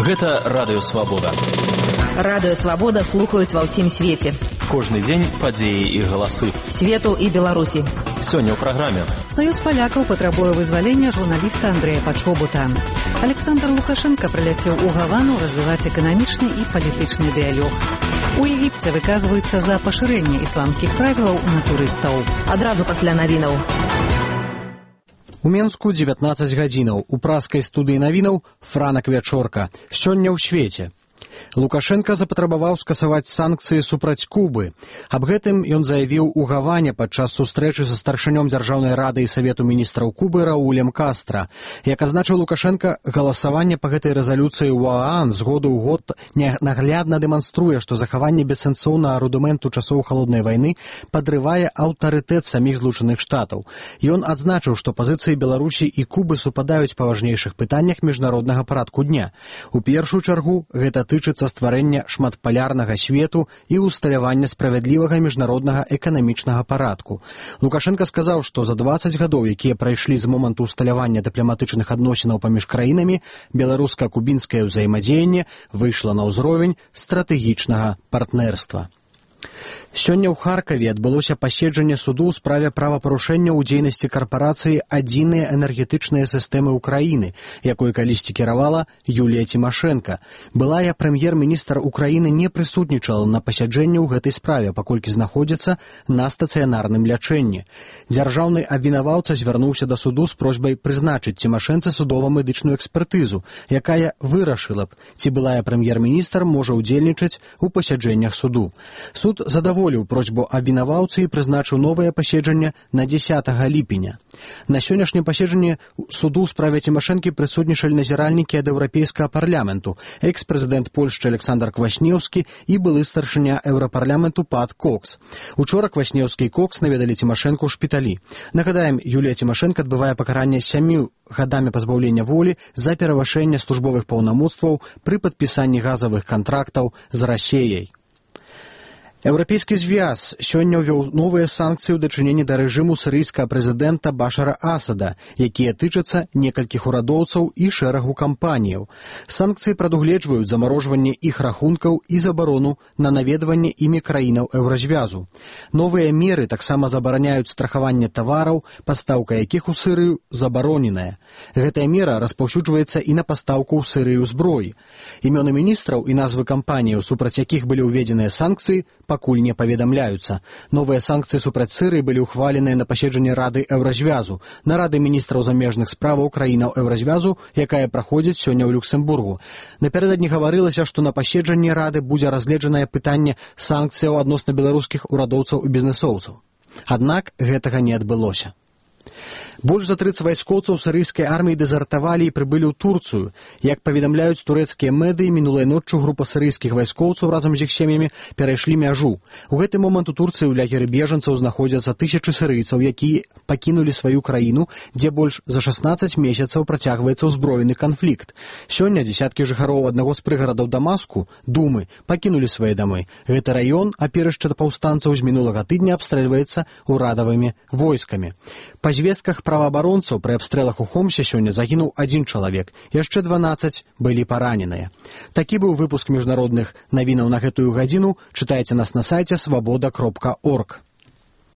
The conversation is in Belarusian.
Гэта Радыё Свабода. Радыё Свабода слухаюць ва ўсім свеце. Кожны дзень падзеі і галасы. Свету і Беларусі. Сёння ў праграме. Саюз палякаў патрабуе вызвалення журналіста Андрэя Пачобута. Александр Лукашенко прыляцеў у Гавану развіваць эканамічны і палітычны дыялог. У Егіпце выказваюцца за пашырэнне ісламскіх правілаў на турыстаў. Адразу пасля навінаў. У Менску 19 гадзінаў. У праскай студыі навінаў Франак Вячорка. Сёння ў свеце. Лукашенко запатрабаваў скасаваць санкцыі супраць Кубы. Аб гэтым ён заявіў у Гаване падчас сустрэчы са старшынём Дзяржаўнай рады і Савету міністраў Кубы Раулем Кастра. Як азначыў Лукашенко, галасаванне па гэтай рэзалюцыі ў ОАН з году ў год наглядна дэманструе, што захаванне бессэнсоўнага рудыменту часоў халоднай вайны падрывае аўтарытэт саміх Злучаных Штатаў. Ён адзначыў, што пазіцыі Беларусі і Кубы супадаюць па важнейшых пытаннях міжнароднага парадку дня. У першую чаргу гэта тычыцца стварэння шматпалярнага свету і ўсталявання справядлівага міжнароднага эканамічнага парадку. Лукашенко сказаў, што за 20 гадоў, якія прайшлі з моманту ўсталявання дыпламатычных адносінаў паміж краінамі, беларуска-кубінскае ўзаемадзеянне выйшла на ўзровень стратэгічнага партнерства. Сёння ў Харкаве адбылося паседжанне суду ў справе правапарушэння ў дзейнасці карпорацыі «Адзіныя энергетычныя сістэмы Украіны», якой калісьці кіравала Юлія Тимошенко. Былая прэм'ер-міністр Украіны не прысутнічала на пасяджэнні ў гэтай справе, паколькі знаходзіцца на стацыянарным лячэнні. Дзяржаўны абвінаваўца звярнуўся да суду з просьбай прызначыць Тимошенко судова-медычную экспертызу, якая вырашыла б, ці былая прэм'ер-міністр можа ўдзельнічаць у пасяджэннях суду. Суд задаволіў просьбу абвінаваўцы і прызначыў новае паседжанне на 10 ліпеня. На сённяшнім паседжанні суду ў справе Тимошенкі прысутнічалі назіральнікі ад Еўрапейскага парламенту, экс-прэзідэнт Польшчы Александр Кваснеўскі і былы старшыня Еўрапарламенту Пат Кокс. Учора Кваснеўскі і Кокс наведалі Тимошенко ў шпіталі. Нагадаем, Юлія Тимошенко адбывае пакаранне 7 гадамі пазбаўлення волі за перавышэнне службовых паўнамоцтваў пры падпісанні газавых кантрактаў з Расіяй. Еўрапейскі звяз сёння ўвёў новыя санкцыі ў дачыненні да рэжыму сірыйскага прэзідэнта Башара Асада, якія тычацца некалькіх урадоўцаў і шэрагу кампаніяў. Санкцыі прадугледжваюць замарожванне іх рахункаў і забарону на наведванне імі краінаў Еўразвязу. Новыя меры таксама забараняюць страхаванне тавараў, пастаўка якіх у Сірыю забароненая. Гэтая мера распаўсюджваецца і на пастаўку ў Сірыю зброі. Імёны міністраў і назвы кампаніяў, супраць якіх былі ўведзеныя санкцыі, пакуль не паведамляюцца. Новыя санкцыі супраць Сірыі былі ўхваленыя на паседжанні Рады Еўразвязу, на Рады міністраў замежных справаў краінаў Еўразвязу, якая праходзіць сёння ў Люксембургу. Напярэдадні гаварылася, што на паседжанні Рады будзе разгледжанае пытанне санкцыяў адносна беларускіх урадоўцаў і бізнэсоўцаў. Аднак гэтага не адбылося. Больш за 30 вайскоўцаў сірыйскай арміі дэзертавалі і прыбылі ў Турцыю. Як паведамляюць турэцкія медыі, мінулай ноччу група сірыйскіх вайскоўцаў разам з іх сем'ямі перайшлі мяжу. У гэты момант у Турцыі ў лагеры бежанцаў знаходзяцца тысячы сірыйцаў, якія пакінулі сваю краіну, дзе больш за 16 месяцаў працягваецца ўзброены канфлікт. Сёння дзесяткі жыхароў аднаго з прыгарадаў Дамаску, Думы, пакінулі свае дамы. Гэты раён, аперышча да паўстанцаў, з мінулага тыдня абстрэльваецца ўрадавымі войскамі. Па звестках праваабаронцаў пры абстрэлах у Хомсе сёння загінуў 1 чалавек, яшчэ 12 былі параненыя. Такі быў выпуск міжнародных навінаў на гэтую гадзіну. Чытайце нас на сайце свабода.орг.